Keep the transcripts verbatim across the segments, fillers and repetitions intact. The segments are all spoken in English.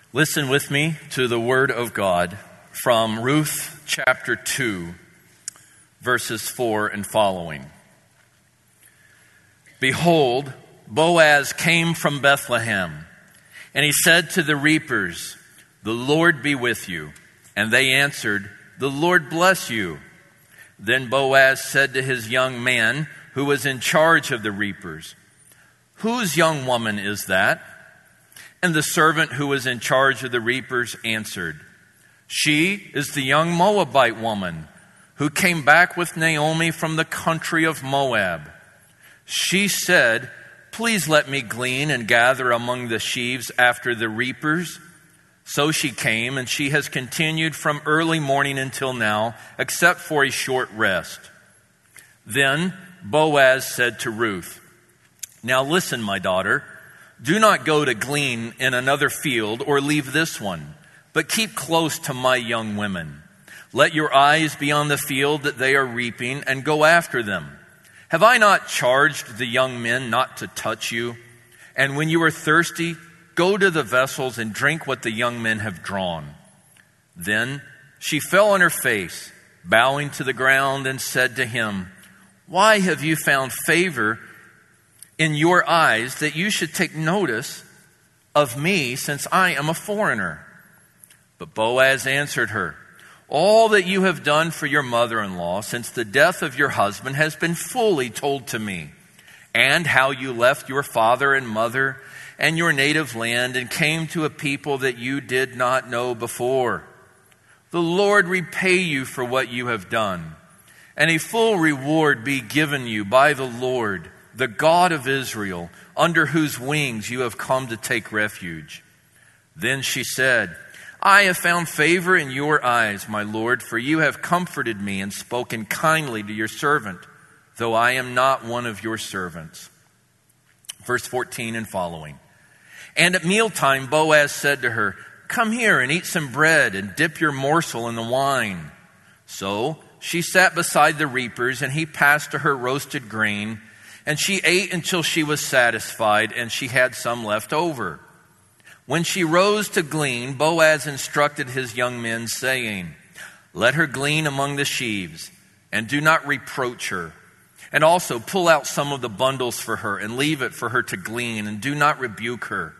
Listen with me to the word of God from Ruth chapter two, verses four and following. Behold, Boaz came from Bethlehem, and he said to the reapers, "The Lord be with you." And they answered, "The Lord bless you." Then Boaz said to his young man who was in charge of the reapers, "Whose young woman is that?" And the servant who was in charge of the reapers answered, "She is the young Moabite woman who came back with Naomi from the country of Moab. She said, 'Please let me glean and gather among the sheaves after the reapers.' So she came, and she has continued from early morning until now, except for a short rest." Then Boaz said to Ruth, "Now listen, my daughter. Do not go to glean in another field or leave this one, but keep close to my young women. Let your eyes be on the field that they are reaping and go after them. Have I not charged the young men not to touch you? And when you are thirsty, go to the vessels and drink what the young men have drawn." Then she fell on her face, bowing to the ground, and said to him, "Why have you found favor in your eyes that you should take notice of me, since I am a foreigner?" But Boaz answered her, "All that you have done for your mother-in-law since the death of your husband has been fully told to me, and how you left your father and mother and your native land and came to a people that you did not know before. The Lord repay you for what you have done, and a full reward be given you by the Lord, the God of Israel, under whose wings you have come to take refuge." Then she said, "I have found favor in your eyes, my Lord, for you have comforted me and spoken kindly to your servant, though I am not one of your servants." Verse fourteen and following. And at mealtime Boaz said to her, "Come here and eat some bread and dip your morsel in the wine." So she sat beside the reapers, and he passed to her roasted grain, and she ate until she was satisfied, and she had some left over. When she rose to glean, Boaz instructed his young men, saying, "Let her glean among the sheaves, and do not reproach her. And also pull out some of the bundles for her, and leave it for her to glean, and do not rebuke her."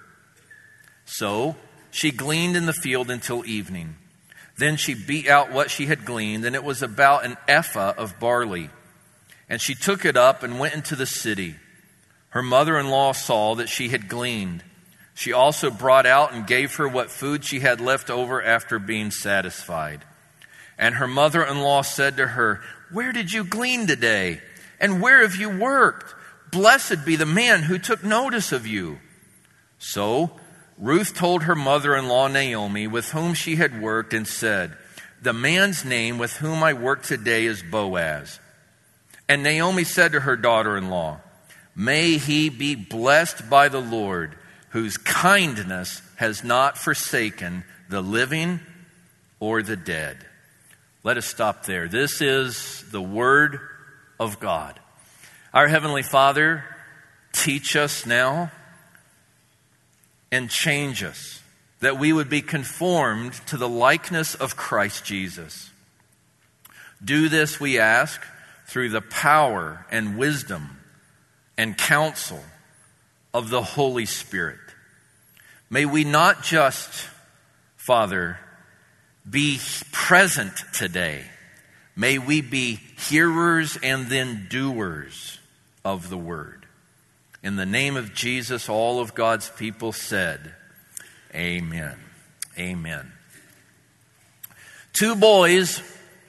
So she gleaned in the field until evening. Then she beat out what she had gleaned, and it was about an ephah of barley. And she took it up and went into the city. Her mother-in-law saw that she had gleaned. She also brought out and gave her what food she had left over after being satisfied. And her mother-in-law said to her, "Where did you glean today? And where have you worked? Blessed be the man who took notice of you." So Ruth told her mother-in-law Naomi, with whom she had worked, and said, "The man's name with whom I work today is Boaz." And Naomi said to her daughter-in-law, "May he be blessed by the Lord, whose kindness has not forsaken the living or the dead." Let us stop there. This is the word of God. Our Heavenly Father, teach us now and change us, that we would be conformed to the likeness of Christ Jesus. Do this, we ask, through the power and wisdom and counsel of the Holy Spirit. May we not just, Father, be present today. May we be hearers and then doers of the word. In the name of Jesus, all of God's people said, Amen. Amen. Two boys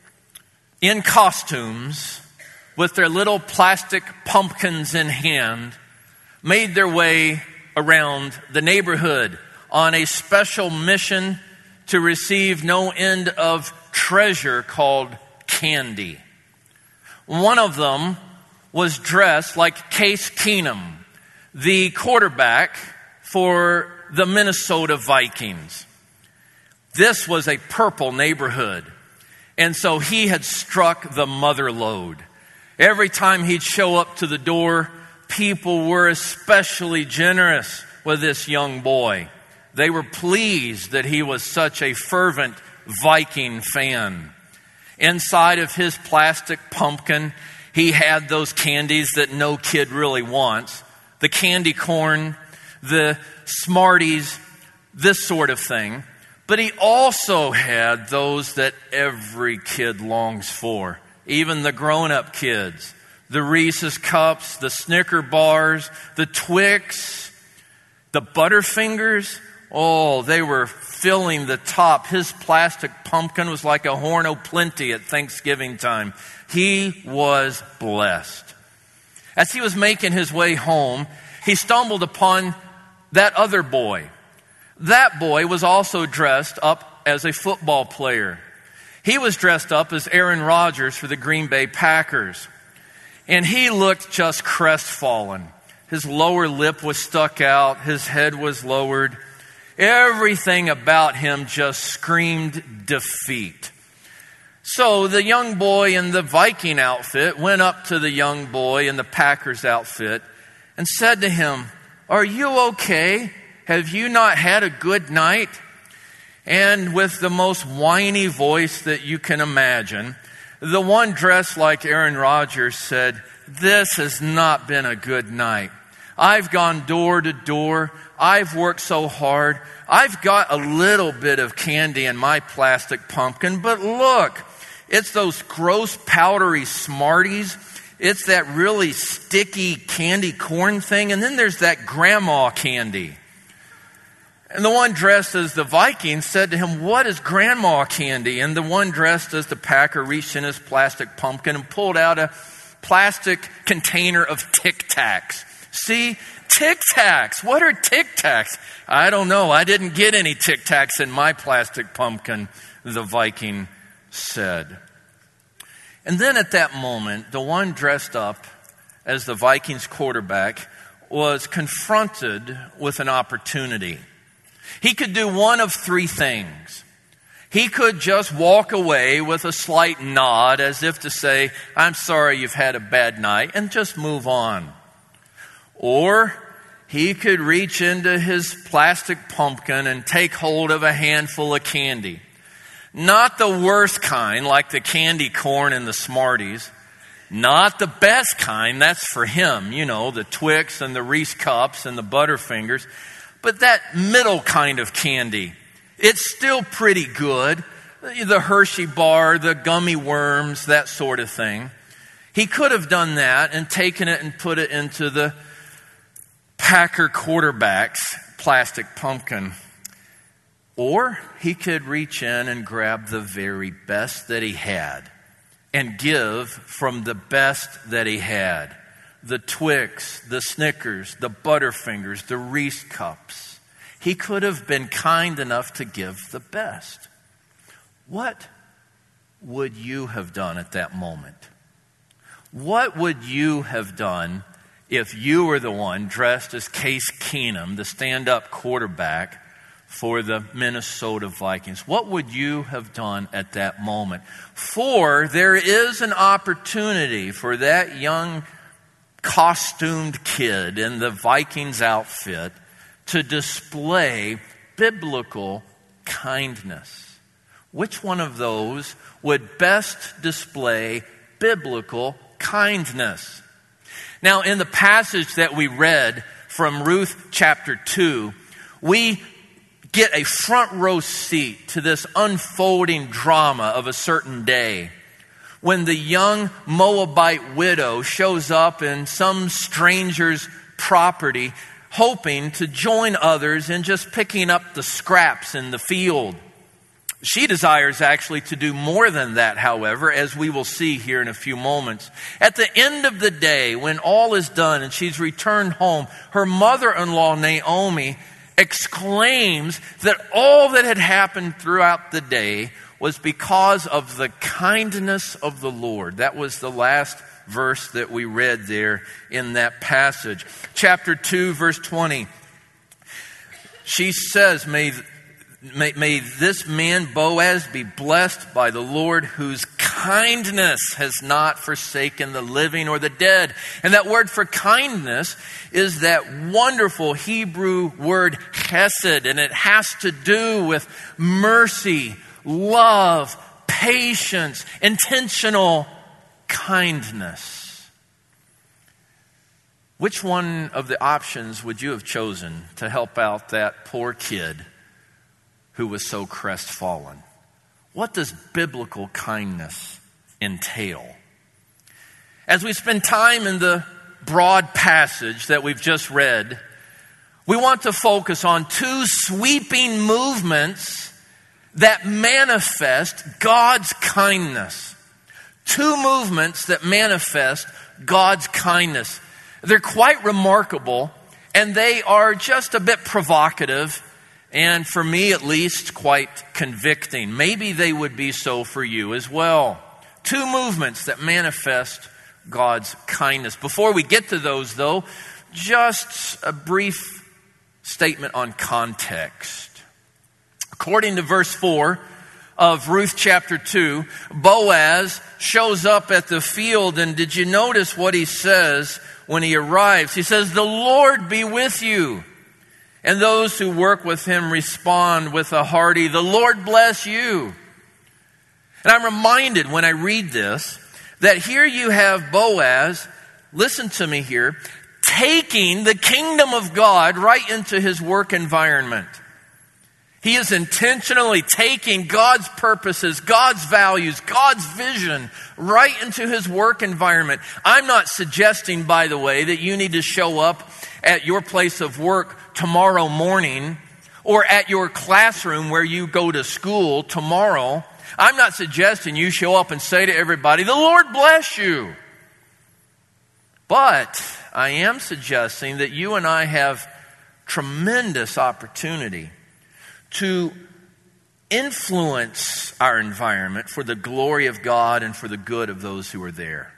in costumes with their little plastic pumpkins in hand made their way around the neighborhood on a special mission to receive no end of treasure called candy. One of them was dressed like Case Keenum, the quarterback for the Minnesota Vikings. This was a purple neighborhood, and so he had struck the mother lode. Every time he'd show up to the door, people were especially generous with this young boy. They were pleased that he was such a fervent Viking fan. Inside of his plastic pumpkin, he had those candies that no kid really wants. The candy corn, the Smarties, this sort of thing. But he also had those that every kid longs for, even the grown-up kids. The Reese's Cups, the Snicker bars, the Twix, the Butterfingers. Oh, they were filling the top. His plastic pumpkin was like a horn o' plenty at Thanksgiving time. He was blessed. As he was making his way home, he stumbled upon that other boy. That boy was also dressed up as a football player. He was dressed up as Aaron Rodgers for the Green Bay Packers. And he looked just crestfallen. His lower lip was stuck out. His head was lowered. Everything about him just screamed defeat. So the young boy in the Viking outfit went up to the young boy in the Packers outfit and said to him, "Are you okay? Have you not had a good night?" And with the most whiny voice that you can imagine, the one dressed like Aaron Rodgers said, "This has not been a good night. I've gone door to door. I've worked so hard. I've got a little bit of candy in my plastic pumpkin, but look, it's those gross powdery Smarties. It's that really sticky candy corn thing. And then there's that grandma candy." And the one dressed as the Viking said to him, "What is grandma candy?" And the one dressed as the Packer reached in his plastic pumpkin and pulled out a plastic container of Tic Tacs. "See, Tic Tacs. What are Tic Tacs?" "I don't know. I didn't get any Tic Tacs in my plastic pumpkin," the Viking said. And then at that moment, the one dressed up as the Vikings quarterback was confronted with an opportunity. He could do one of three things. He could just walk away with a slight nod as if to say, "I'm sorry you've had a bad night," and just move on. Or he could reach into his plastic pumpkin and take hold of a handful of candy. Not the worst kind, like the candy corn and the Smarties. Not the best kind, that's for him. You know, the Twix and the Reese Cups and the Butterfingers. But that middle kind of candy. It's still pretty good. The Hershey bar, the gummy worms, that sort of thing. He could have done that and taken it and put it into the Packer quarterback's plastic pumpkin. Or he could reach in and grab the very best that he had and give from the best that he had. The Twix, the Snickers, the Butterfingers, the Reese Cups. He could have been kind enough to give the best. What would you have done at that moment? What would you have done if you were the one dressed as Case Keenum, the stand-up quarterback for the Minnesota Vikings? What would you have done at that moment? For there is an opportunity for that young costumed kid in the Vikings outfit to display biblical kindness. Which one of those would best display biblical kindness? Now, in the passage that we read from Ruth chapter two, we get a front row seat to this unfolding drama of a certain day when the young Moabite widow shows up in some stranger's property hoping to join others in just picking up the scraps in the field. She desires actually to do more than that, however, as we will see here in a few moments. At the end of the day, when all is done and she's returned home, her mother-in-law, Naomi, exclaims that all that had happened throughout the day was because of the kindness of the Lord. That was the last verse that we read there in that passage. Chapter two, verse twenty. She says, may, may, may this man Boaz be blessed by the Lord, whose kindness has not forsaken the living or the dead. And that word for kindness is that wonderful Hebrew word chesed, and it has to do with mercy, love, patience, intentional kindness. Which one of the options would you have chosen to help out that poor kid who was so crestfallen? What does biblical kindness entail? As we spend time in the broad passage that we've just read, we want to focus on two sweeping movements that manifest God's kindness. Two movements that manifest God's kindness. They're quite remarkable, and they are just a bit provocative, and for me at least, quite convicting. Maybe they would be so for you as well. Two movements that manifest God's kindness. Before we get to those, though, just a brief statement on context. According to verse four of Ruth chapter two, Boaz shows up at the field, and did you notice what he says when he arrives? He says, "The Lord be with you." And those who work with him respond with a hearty, "The Lord bless you." And I'm reminded when I read this that here you have Boaz, listen to me here, taking the kingdom of God right into his work environment. He is intentionally taking God's purposes, God's values, God's vision right into his work environment. I'm not suggesting, by the way, that you need to show up at your place of work tomorrow morning or at your classroom where you go to school tomorrow. I'm not suggesting you show up and say to everybody, "The Lord bless you." But I am suggesting that you and I have tremendous opportunity to influence our environment for the glory of God and for the good of those who are there.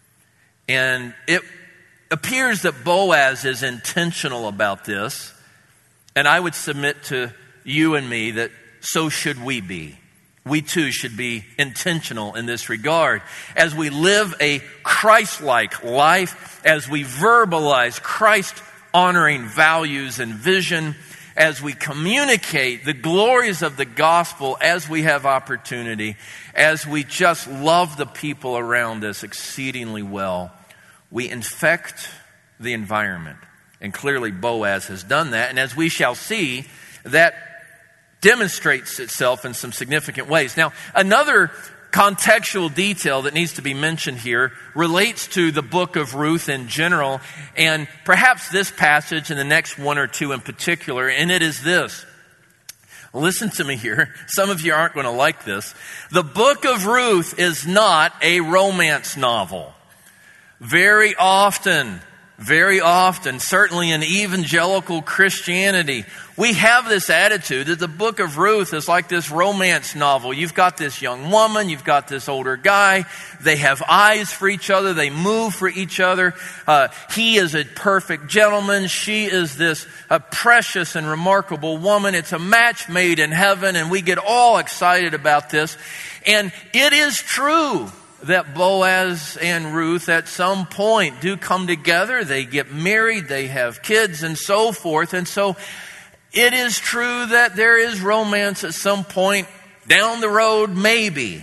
And it appears that Boaz is intentional about this, and I would submit to you and me that so should we be. We too should be intentional in this regard. As we live a Christ-like life, as we verbalize Christ-honoring values and vision, as we communicate the glories of the gospel as we have opportunity, as we just love the people around us exceedingly well, we infect the environment. And clearly Boaz has done that. And as we shall see, that demonstrates itself in some significant ways. Now, another contextual detail that needs to be mentioned here relates to the book of Ruth in general, and perhaps this passage and the next one or two in particular, and it is this. Listen to me here. Some of you aren't going to like this. The book of Ruth is not a romance novel. Very often, very often, certainly in evangelical Christianity, we have this attitude that the book of Ruth is like this romance novel. You've got this young woman, you've got this older guy. They have eyes for each other. They move for each other. Uh, he is a perfect gentleman. She is this uh, precious and remarkable woman. It's a match made in heaven, and we get all excited about this. And it is true that Boaz and Ruth at some point do come together. They get married, they have kids, and so forth. And so it is true that there is romance at some point down the road, maybe.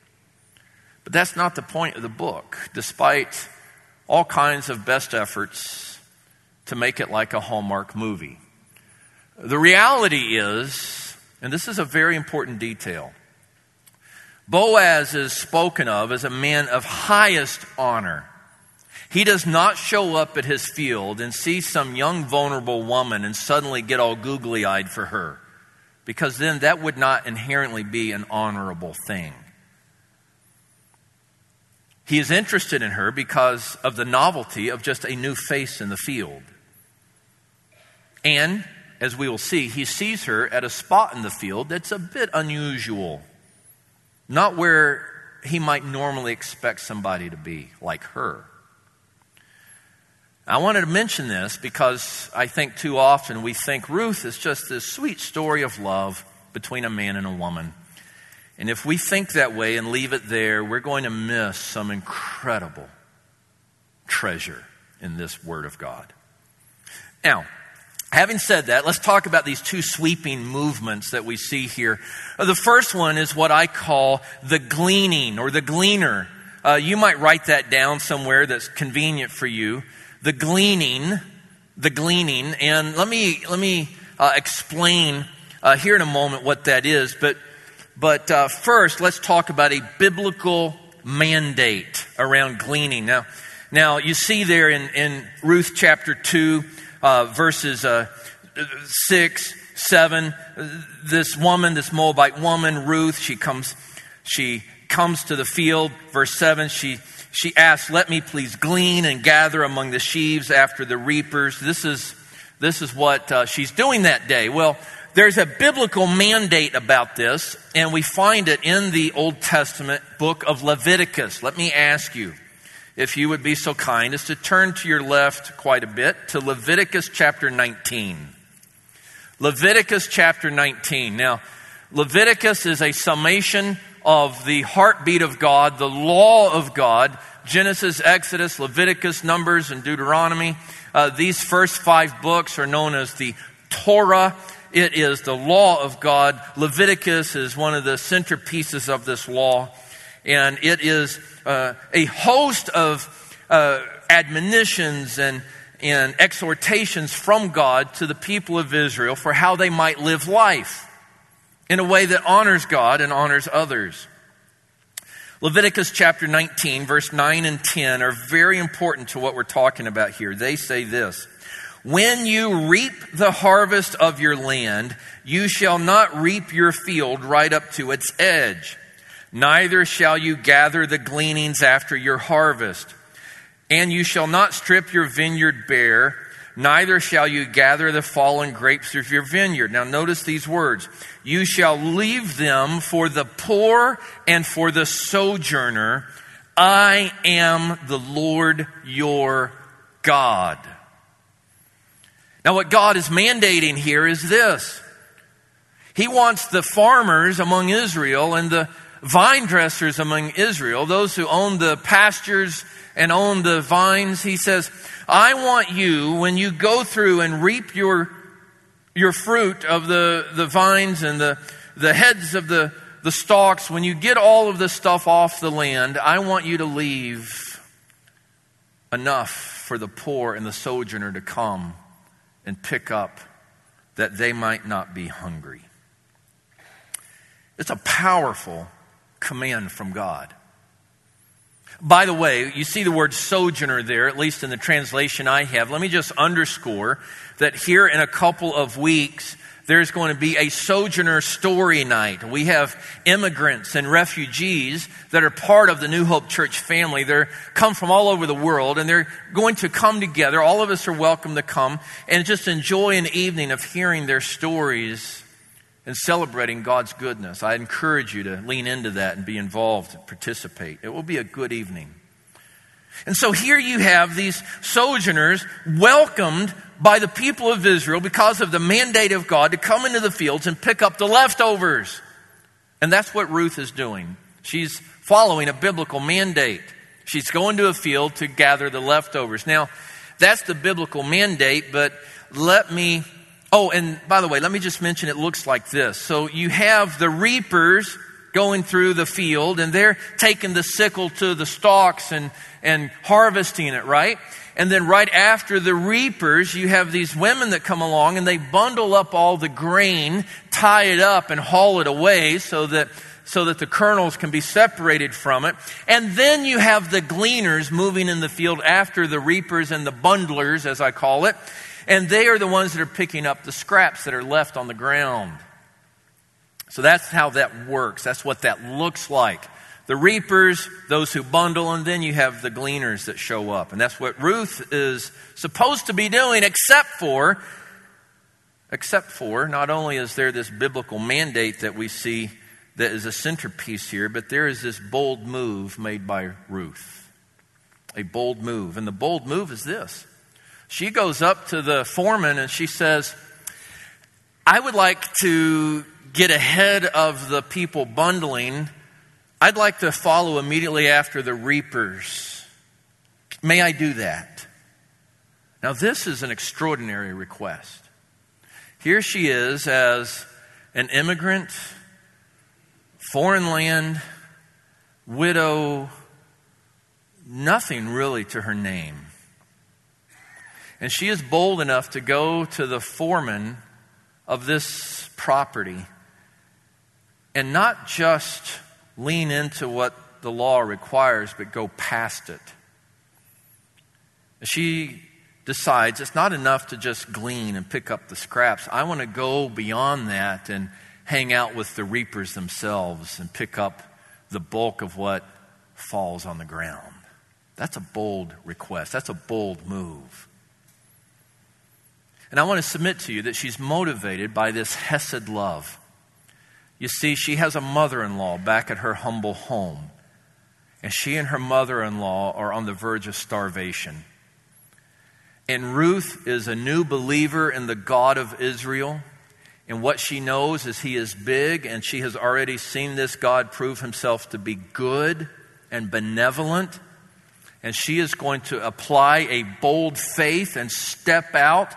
But that's not the point of the book, despite all kinds of best efforts to make it like a Hallmark movie. The reality is, and this is a very important detail, Boaz is spoken of as a man of highest honor. He does not show up at his field and see some young vulnerable woman and suddenly get all googly-eyed for her, because then that would not inherently be an honorable thing. He is interested in her because of the novelty of just a new face in the field. And, as we will see, he sees her at a spot in the field that's a bit unusual. Not where he might normally expect somebody to be, like her. I wanted to mention this because I think too often we think Ruth is just this sweet story of love between a man and a woman. And if we think that way and leave it there, we're going to miss some incredible treasure in this Word of God. Now, having said that, let's talk about these two sweeping movements that we see here. The first one is what I call the gleaning or the gleaner. Uh, you might write that down somewhere that's convenient for you. The gleaning, the gleaning. And let me let me uh, explain uh, here in a moment what that is. But but uh, first, let's talk about a biblical mandate around gleaning. Now, now you see there in, in Ruth chapter two, uh, verses uh, six, seven. This woman, this Moabite woman, Ruth, she comes, she comes to the field. Verse seven, she she asks, "Let me please glean and gather among the sheaves after the reapers." This is this is what uh, she's doing that day. Well, there's a biblical mandate about this, and we find it in the Old Testament book of Leviticus. Let me ask you, if you would be so kind as to turn to your left quite a bit to Leviticus chapter nineteen. Leviticus chapter nineteen. Now, Leviticus is a summation of the heartbeat of God, the law of God. Genesis, Exodus, Leviticus, Numbers, and Deuteronomy. Uh, these first five books are known as the Torah. It is the law of God. Leviticus is one of the centerpieces of this law. And it is uh, a host of uh, admonitions and, and exhortations from God to the people of Israel for how they might live life in a way that honors God and honors others. Leviticus chapter nineteen, verse nine and ten are very important to what we're talking about here. They say this: "When you reap the harvest of your land, you shall not reap your field right up to its edge. Neither shall you gather the gleanings after your harvest. And you shall not strip your vineyard bare, neither shall you gather the fallen grapes of your vineyard." Now notice these words. "You shall leave them for the poor and for the sojourner. I am the Lord your God." Now what God is mandating here is this. He wants the farmers among Israel and the vine dressers among Israel, those who own the pastures and own the vines. He says, I want you, when you go through and reap your your fruit of the, the vines and the, the heads of the, the stalks, when you get all of the stuff off the land, I want you to leave enough for the poor and the sojourner to come and pick up, that they might not be hungry. It's a powerful command from God. By the way, you see the word sojourner there, at least in the translation I have. Let me just underscore that here in a couple of weeks, there's going to be a sojourner story night. We have immigrants and refugees that are part of the New Hope Church family. They come from all over the world, and they're going to come together. All of us are welcome to come and just enjoy an evening of hearing their stories and celebrating God's goodness. I encourage you to lean into that and be involved and participate. It will be a good evening. And so here you have these sojourners welcomed by the people of Israel because of the mandate of God to come into the fields and pick up the leftovers. And that's what Ruth is doing. She's following a biblical mandate. She's going to a field to gather the leftovers. Now, that's the biblical mandate, but let me... Oh, and by the way, let me just mention it looks like this. So you have the reapers going through the field, and they're taking the sickle to the stalks and, and harvesting it, right? And then right after the reapers, you have these women that come along and they bundle up all the grain, tie it up and haul it away so that so that the kernels can be separated from it. And then you have the gleaners moving in the field after the reapers and the bundlers, as I call it. And they are the ones that are picking up the scraps that are left on the ground. So that's how that works. That's what that looks like. The reapers, those who bundle, and then you have the gleaners that show up. And that's what Ruth is supposed to be doing, except for, except for, not only is there this biblical mandate that we see that is a centerpiece here, but there is this bold move made by Ruth. A bold move. And the bold move is this. She goes up to the foreman and she says, I would like to get ahead of the people bundling, I'd like to follow immediately after the reapers. May I do that? Now, this is an extraordinary request. Here she is as an immigrant, foreign land, widow, nothing really to her name. And she is bold enough to go to the foreman of this property and not just lean into what the law requires, but go past it. She decides it's not enough to just glean and pick up the scraps. I want to go beyond that and hang out with the reapers themselves and pick up the bulk of what falls on the ground. That's a bold request. That's a bold move. And I want to submit to you that she's motivated by this hesed love. You see, she has a mother-in-law back at her humble home. And she and her mother-in-law are on the verge of starvation. And Ruth is a new believer in the God of Israel. And what she knows is He is big, and she has already seen this God prove Himself to be good and benevolent. And she is going to apply a bold faith and step out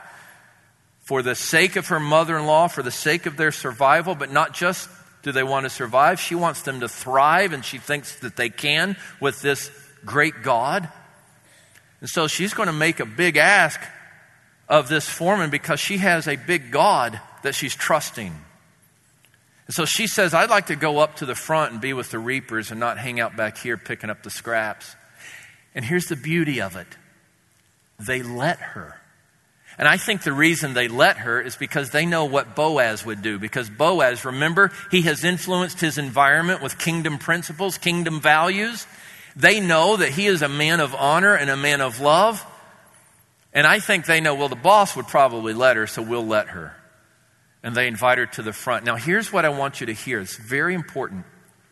for the sake of her mother-in-law, for the sake of their survival, but not just do they want to survive. She wants them to thrive, and she thinks that they can with this great God. And so she's going to make a big ask of this foreman because she has a big God that she's trusting. And so she says, I'd like to go up to the front and be with the reapers and not hang out back here picking up the scraps. And here's the beauty of it. They let her. And I think the reason they let her is because they know what Boaz would do. Because Boaz, remember, he has influenced his environment with kingdom principles, kingdom values. They know that he is a man of honor and a man of love. And I think they know, well, the boss would probably let her, so we'll let her. And they invite her to the front. Now, here's what I want you to hear. It's very important.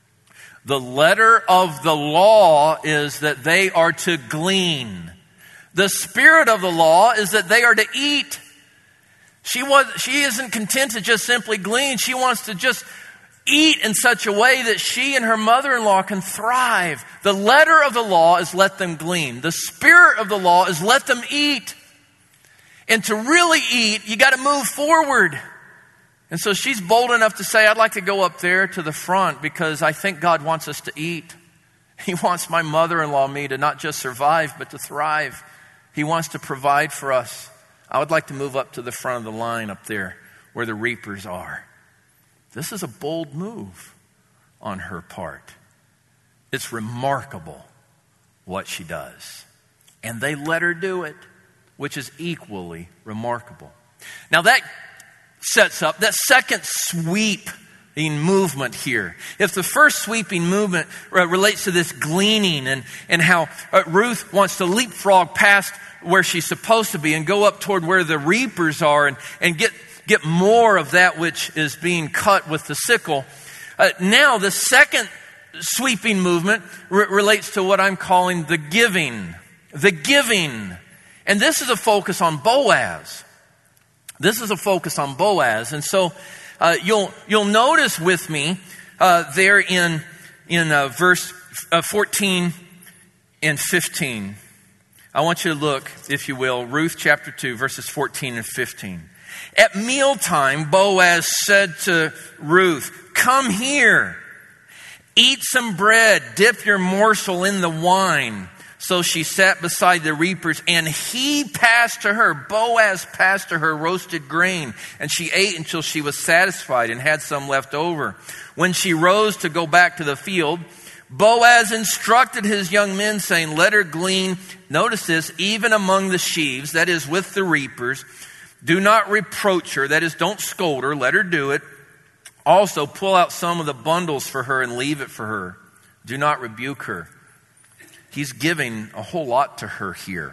The letter of the law is that they are to glean. The spirit of the law is that they are to eat. She was, she isn't content to just simply glean. She wants to just eat in such a way that she and her mother-in-law can thrive. The letter of the law is let them glean. The spirit of the law is let them eat. And to really eat, you got to move forward. And so she's bold enough to say, I'd like to go up there to the front because I think God wants us to eat. He wants my mother-in-law, me, to not just survive, but to thrive. He wants to provide for us. I would like to move up to the front of the line up there where the reapers are. This is a bold move on her part. It's remarkable what she does. And they let her do it, which is equally remarkable. Now that sets up that second sweeping movement here. If the first sweeping movement uh, relates to this gleaning and, and how uh, Ruth wants to leapfrog past where she's supposed to be and go up toward where the reapers are and, and get, get more of that which is being cut with the sickle. Uh, now the second sweeping movement re- relates to what I'm calling the giving. The giving. And this is a focus on Boaz. This is a focus on Boaz. And so uh, you'll you'll notice with me uh, there in, in uh, verse uh, fourteen and fifteen. I want you to look, if you will, Ruth chapter two, verses fourteen and fifteen. At mealtime, Boaz said to Ruth, "Come here, eat some bread, dip your morsel in the wine." So she sat beside the reapers, and he passed to her, Boaz passed to her roasted grain, and she ate until she was satisfied and had some left over. When she rose to go back to the field, Boaz instructed his young men, saying, "Let her glean," notice this, "even among the sheaves," that is, with the reapers. "Do not reproach her," that is, don't scold her, let her do it. "Also, pull out some of the bundles for her and leave it for her. Do not rebuke her." He's giving a whole lot to her here.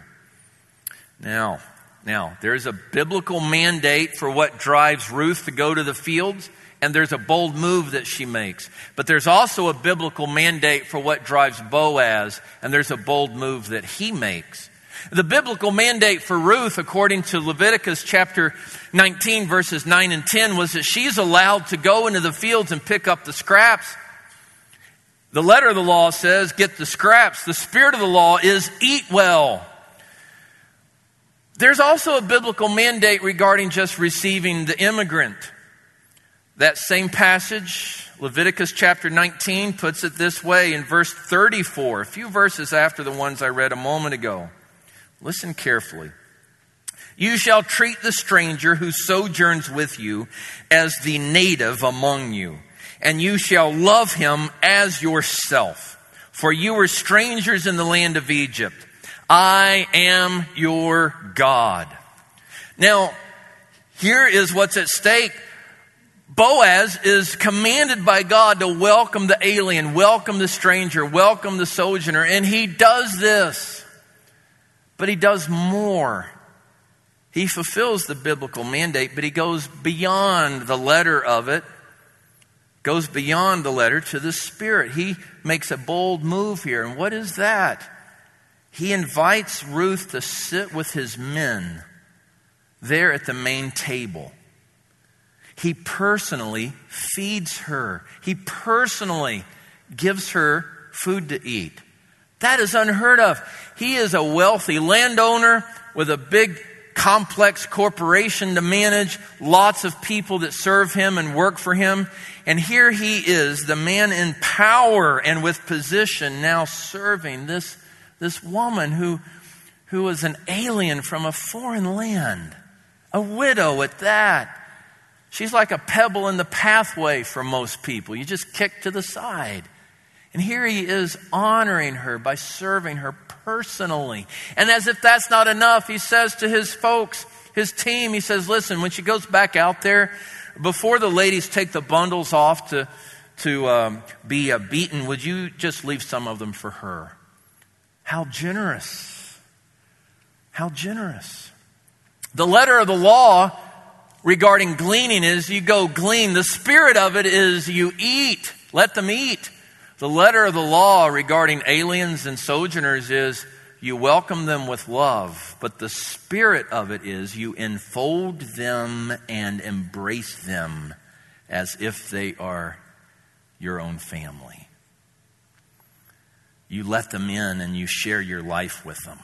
Now, now, there's a biblical mandate for what drives Ruth to go to the fields, and there's a bold move that she makes. But there's also a biblical mandate for what drives Boaz, and there's a bold move that he makes. The biblical mandate for Ruth, according to Leviticus chapter nineteen, verses nine and ten, was that she's allowed to go into the fields and pick up the scraps. The letter of the law says, get the scraps. The spirit of the law is eat well. There's also a biblical mandate regarding just receiving the immigrant. That same passage, Leviticus chapter nineteen, puts it this way in verse thirty-four, a few verses after the ones I read a moment ago. Listen carefully. You shall treat the stranger who sojourns with you as the native among you, and you shall love him as yourself. For you were strangers in the land of Egypt. I am your God. Now, here is what's at stake. Boaz is commanded by God to welcome the alien, welcome the stranger, welcome the sojourner, and he does this. But he does more. He fulfills the biblical mandate, but he goes beyond the letter of it, goes beyond the letter to the spirit. He makes a bold move here. And what is that? He invites Ruth to sit with his men there at the main table. He personally feeds her. He personally gives her food to eat. That is unheard of. He is a wealthy landowner with a big complex corporation to manage, lots of people that serve him and work for him. And here he is, the man in power and with position, now serving this, this woman who, who was an alien from a foreign land, a widow at that. She's like a pebble in the pathway for most people. You just kick to the side. And here he is honoring her by serving her personally. And as if that's not enough, he says to his folks, his team, he says, listen, when she goes back out there, before the ladies take the bundles off to, to um, be uh, beaten, would you just leave some of them for her? How generous. How generous. The letter of the law regarding gleaning is you go glean. The spirit of it is you eat. Let them eat. The letter of the law regarding aliens and sojourners is you welcome them with love. But the spirit of it is you enfold them and embrace them as if they are your own family. You let them in and you share your life with them.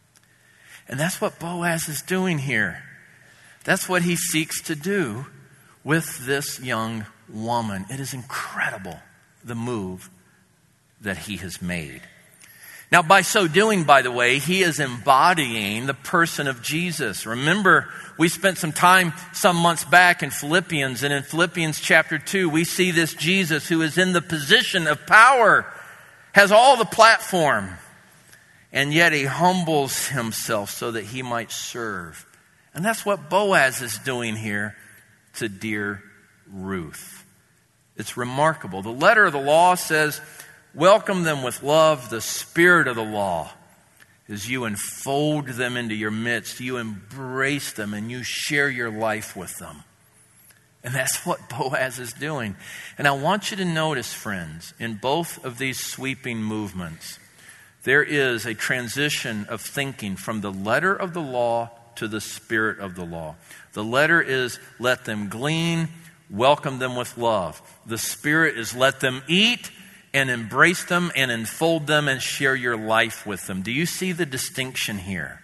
And that's what Boaz is doing here. That's what he seeks to do with this young woman. It is incredible, the move that he has made. Now, by so doing, by the way, he is embodying the person of Jesus. Remember, we spent some time some months back in Philippians, and in Philippians chapter two, we see this Jesus who is in the position of power, has all the platform, and yet he humbles himself so that he might serve. And that's what Boaz is doing here to dear Ruth. It's remarkable. The letter of the law says, welcome them with love. The spirit of the law is you enfold them into your midst. You embrace them and you share your life with them. And that's what Boaz is doing. And I want you to notice, friends, in both of these sweeping movements, there is a transition of thinking from the letter of the law to the spirit of the law. The letter is let them glean, welcome them with love. The spirit is let them eat and embrace them and enfold them and share your life with them. Do you see the distinction here?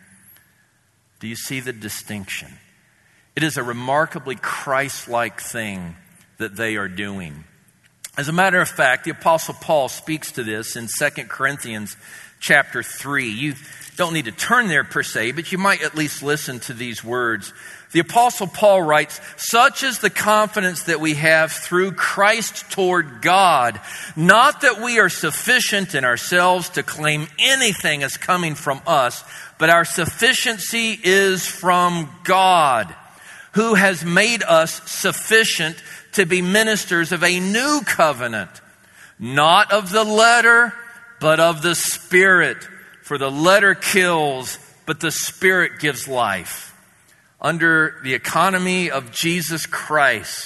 Do you see the distinction? It is a remarkably Christ-like thing that they are doing. As a matter of fact, the Apostle Paul speaks to this in Second Corinthians chapter three. You don't need to turn there per se, but you might at least listen to these words. The Apostle Paul writes, such is the confidence that we have through Christ toward God, not that we are sufficient in ourselves to claim anything as coming from us, but our sufficiency is from God, who has made us sufficient to be ministers of a new covenant, not of the letter, but of the Spirit. For the letter kills, but the Spirit gives life. Under the economy of Jesus Christ,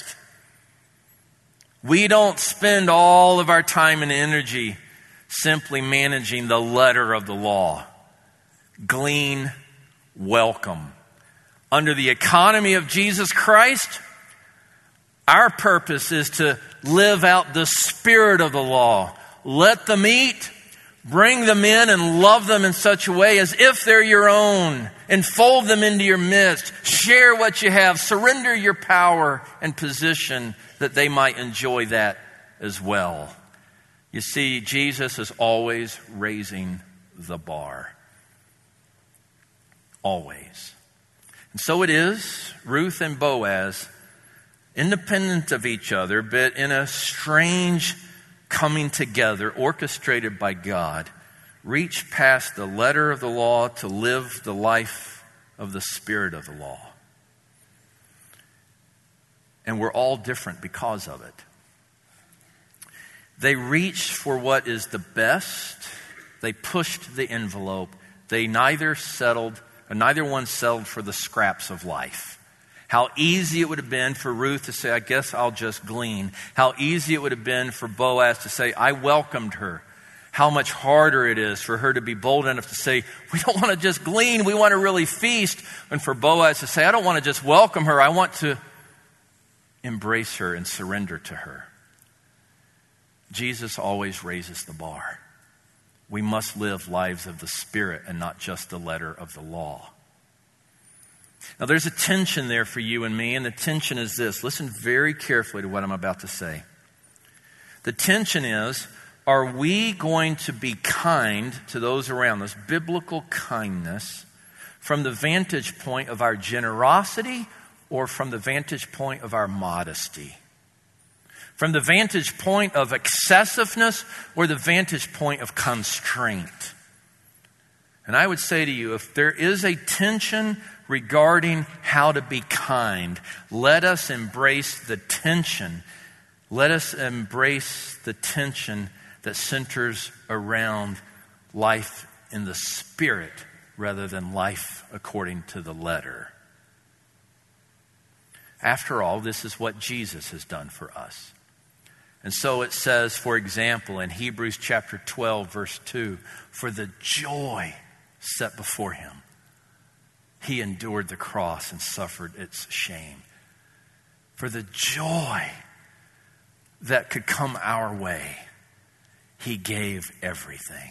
we don't spend all of our time and energy simply managing the letter of the law. Glean, welcome. Under the economy of Jesus Christ, our purpose is to live out the spirit of the law. Let them eat, bring them in, and love them in such a way as if they're your own. Enfold them into your midst. Share what you have. Surrender your power and position that they might enjoy that as well. You see, Jesus is always raising the bar. Always. And so it is, Ruth and Boaz, independent of each other, but in a strange coming together, orchestrated by God, reach past the letter of the law to live the life of the spirit of the law. And we're all different because of it. They reached for what is the best. They pushed the envelope. They neither settled, or neither one settled for the scraps of life. How easy it would have been for Ruth to say, I guess I'll just glean. How easy it would have been for Boaz to say, I welcomed her. How much harder it is for her to be bold enough to say, we don't want to just glean, we want to really feast. And for Boaz to say, I don't want to just welcome her, I want to embrace her and surrender to her. Jesus always raises the bar. We must live lives of the Spirit and not just the letter of the law. Now there's a tension there for you and me, and the tension is this. Listen very carefully to what I'm about to say. The tension is, are we going to be kind to those around us, biblical kindness, from the vantage point of our generosity or from the vantage point of our modesty? From the vantage point of excessiveness or the vantage point of constraint? And I would say to you, if there is a tension regarding how to be kind, let us embrace the tension. Let us embrace the tension that centers around life in the Spirit rather than life according to the letter. After all, this is what Jesus has done for us. And so it says, for example, in Hebrews chapter twelve, verse two, for the joy set before him, he endured the cross and suffered its shame. For the joy that could come our way, he gave everything.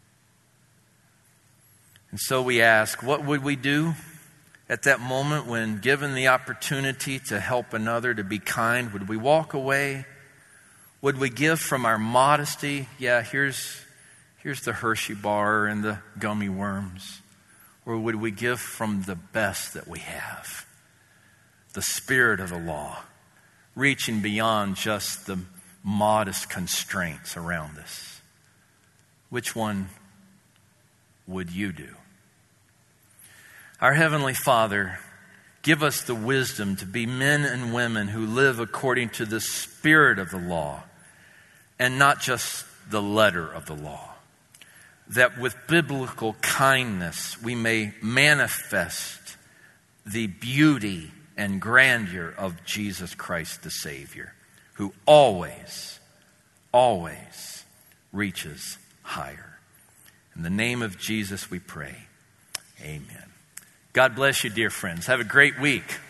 And so we ask, what would we do at that moment when given the opportunity to help another, to be kind? Would we walk away? Would we give from our modesty? Yeah, here's, here's the Hershey bar and the gummy worms. Or would we give from the best that we have? The spirit of the law, reaching beyond just the modest constraints around us. Which one would you do? Our Heavenly Father, give us the wisdom to be men and women who live according to the spirit of the law and not just the letter of the law. That with biblical kindness we may manifest the beauty and grandeur of Jesus Christ the Savior, who always, always reaches higher. In the name of Jesus we pray. Amen. God bless you, dear friends. Have a great week.